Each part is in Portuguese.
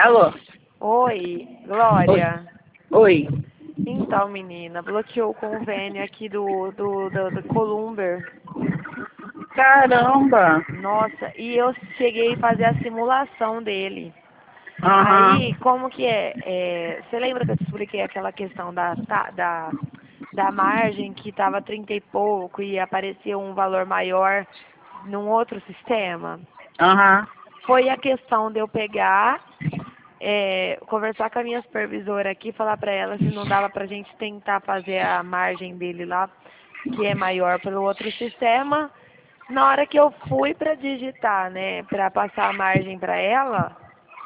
Alô? Oi, Oi. Glória. Oi. Então, menina, bloqueou o convênio aqui do Columber. Caramba. Nossa, e eu cheguei a fazer a simulação dele. Aham. Aí, como que é? Você lembra que eu te expliquei aquela questão da margem que estava 30 e pouco e aparecia um valor maior num outro sistema? Aham. Foi a questão de eu pegar, conversar com a minha supervisora aqui, falar para ela se não dava para a gente tentar fazer a margem dele lá, que é maior pelo outro sistema. Na hora que eu fui para digitar, né, para passar a margem para ela,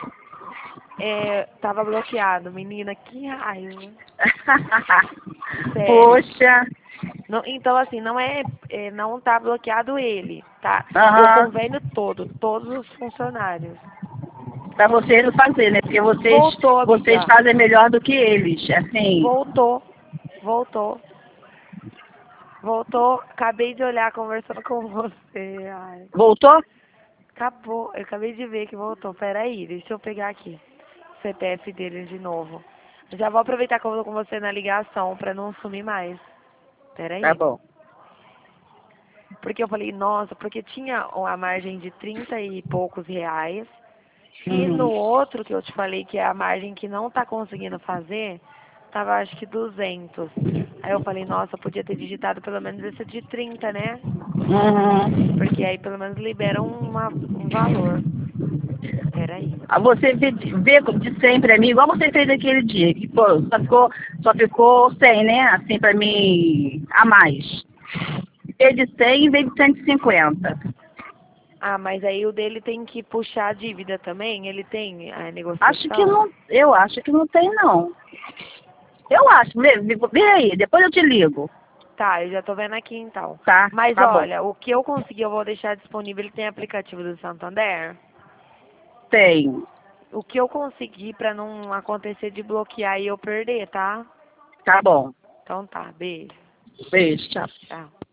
tava bloqueado. Menina, que raiva. Sério. Poxa. Então, assim, não tá bloqueado ele, tá? O Aham. convênio todo, todos os funcionários. Pra vocês não fazer, né? Porque Voltou, vocês amiga. fazem melhor do que eles. Assim. Voltou. Voltou. Voltou. Acabei de olhar conversando com você. Ai. Voltou? Acabou. Eu acabei de ver que voltou. Peraí, deixa eu pegar aqui o CPF dele de novo. Já vou aproveitar que eu tô com você na ligação pra não sumir mais. Tá Peraí. bom. Porque eu falei, nossa, porque tinha a margem de 30 e poucos reais. E no Uhum. outro que eu te falei, que é a margem que não tá conseguindo fazer, tava acho que 200. Aí eu falei, nossa, podia ter digitado pelo menos esse de 30, né? Uhum. Porque aí pelo menos libera um valor. Peraí. Ah, você vê de sempre a mim, igual você fez aquele dia, que pô, só ficou 100, né? Assim, pra mim, a mais. Em vez de 100, em vez de 150. Ah, mas aí o dele tem que puxar a dívida também? Ele tem a Acho que negociação? não, eu acho que não tem, não. Eu acho, vê aí, depois eu te ligo, Tá, eu já tô vendo aqui então. tá? Mas Tá bom. olha, o que eu conseguir eu vou deixar disponível. Ele tem aplicativo do Santander? Tem. O que eu conseguir pra não acontecer de bloquear e eu perder, tá? Tá bom. Então tá, beijo. Beijo, tchau. Tchau.